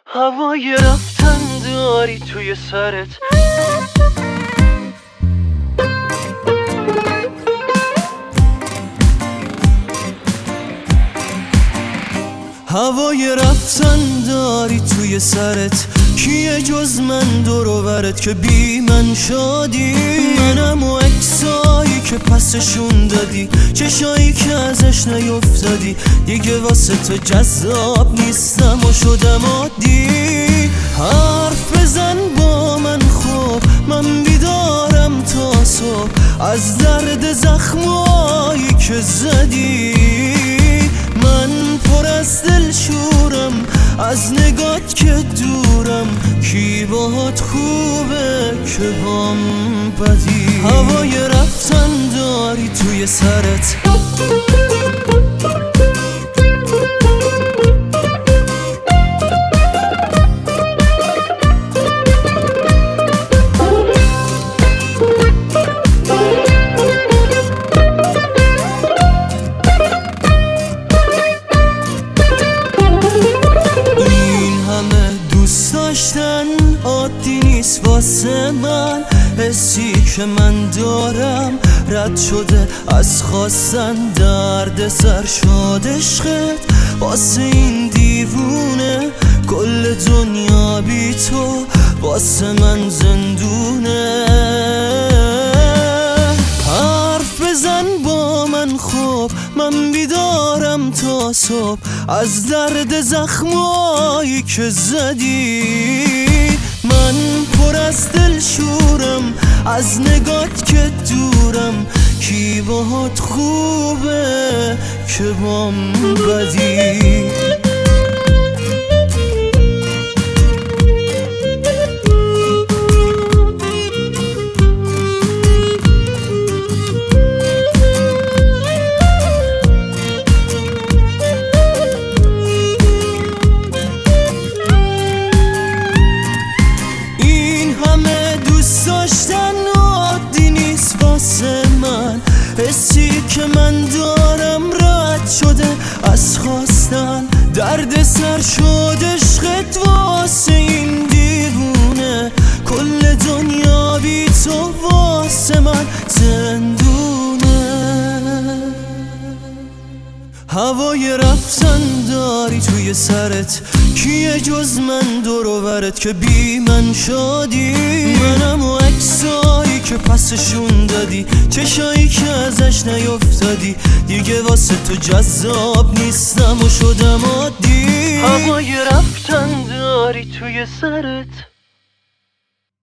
هوای رفتن داری توی سرت. هوای رفتن داری توی سرت، کیه جز من دور و برت که بی من شادی؟ منم و عکسایی که پسشون دادی، چشایی که ازش نیفتادی، دیگه واسه تو جذاب نیستم و شدم عادی. حرف بزن با من خوب، من بیدارم تا صبح از درد زخمایی که زدی. من پر از دل شورم از نگات که دورم، کی باهات خوبه که بام بدی؟ هوای رفتن داری توی سرت. داشتن عادی نیست واسه من، حسی که من دارم رد شده از خواستن. درد سر شد عشقت واسه این دیوونه، کل دنیا بی تو واسه من زندونه. حرف بزن با من خوب، من بیدارم تا صبح از درد زخمایی که زدی. من پر از دل شورم از نگات که دورم، کی باهات خوبه که بام بدی؟ داشتن عادی نیست واسه من، حسی که من دارم رد شده از خواستن. درد سر شد عشقت واسه این دیوونه، کل دنیا بی تو واسه من زندونه. هوای رفتن داری توی سرت، کیه جز من دور و برت که بی من شادی؟ منم و عکسایی که پسشون دادی، چشایی که ازش نیفتادی، دیگه واسه تو جذاب نیستم و شدم عادی. هوای رفتن داری توی سرت.